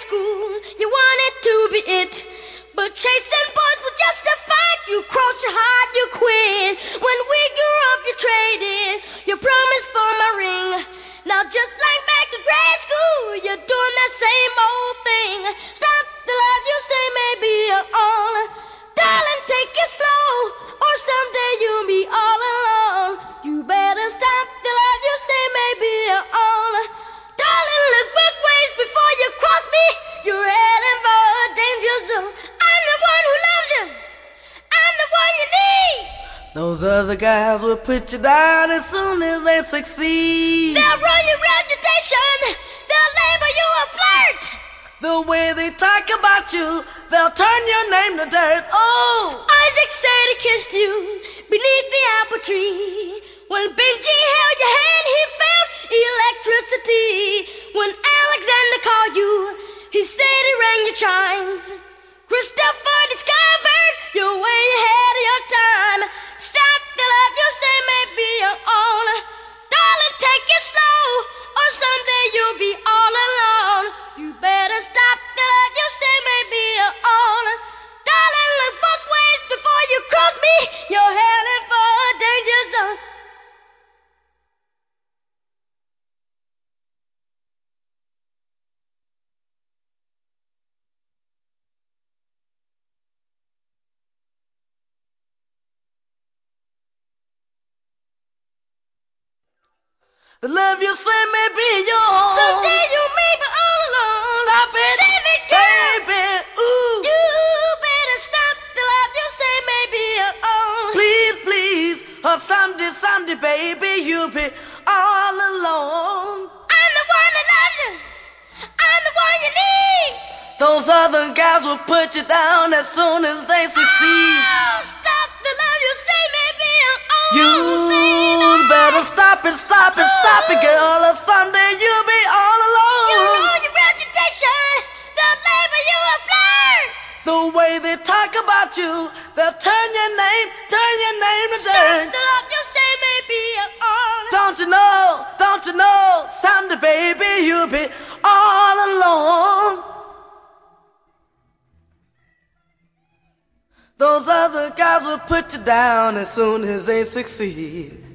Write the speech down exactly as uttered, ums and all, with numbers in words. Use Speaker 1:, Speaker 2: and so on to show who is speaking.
Speaker 1: school, you wanted to be it. But chasing boys was just a fight. You crossed your heart, you quit. When we grew up, you traded your promise for my ring. Now just like back in grade school, you're doing that same old thing. Stop the love you say may be all. Darling, take it slow, or someday you'll be all alone. You better stop the love you say may be all. Darling, look both ways before you cross me. You're heading for a danger zone. I'm the one who loves you. I'm the one you need.
Speaker 2: Those other guys will put you down as soon as they succeed.
Speaker 1: They'll ruin your reputation. They'll label you a flirt.
Speaker 2: The way they talk about you, they'll turn your name to dirt. Oh!
Speaker 1: Isaac said he kissed you beneath the apple tree. When Benji held your hand, he felt electricity. When Alexander called you, he said he rang your chimes. Christopher discovered you're way ahead of your time. Stop the love you say may be your own. Darling, take it slow, or someday you'll be all alone. You better stop the love you say may be your own. Darling, look both ways before you cross me. You're heading for a danger zone.
Speaker 2: The love you say may be yours.
Speaker 1: Someday you may be all alone.
Speaker 2: Stop it,
Speaker 1: Save it, girl.
Speaker 2: baby. Ooh.
Speaker 1: You better stop the love you say may be your own.
Speaker 2: Please, please, or someday, someday, baby, you'll be all alone.
Speaker 1: I'm the one that loves you. I'm the one you need.
Speaker 2: Those other guys will put you down as soon as they succeed.
Speaker 1: Oh, stop the love you say may be your own.
Speaker 2: You
Speaker 1: baby.
Speaker 2: better stop it, stop it, stop it, girl, or someday you'll be all
Speaker 1: You
Speaker 2: alone.
Speaker 1: ruin your reputation. They'll label you a flirt.
Speaker 2: The way they talk about you, they'll turn your name, turn your name to
Speaker 1: Stop
Speaker 2: dirt.
Speaker 1: the love you say may be your own.
Speaker 2: Don't you know, don't you know, someday, baby, you'll be all alone. Those other guys will put you down as soon as they succeed.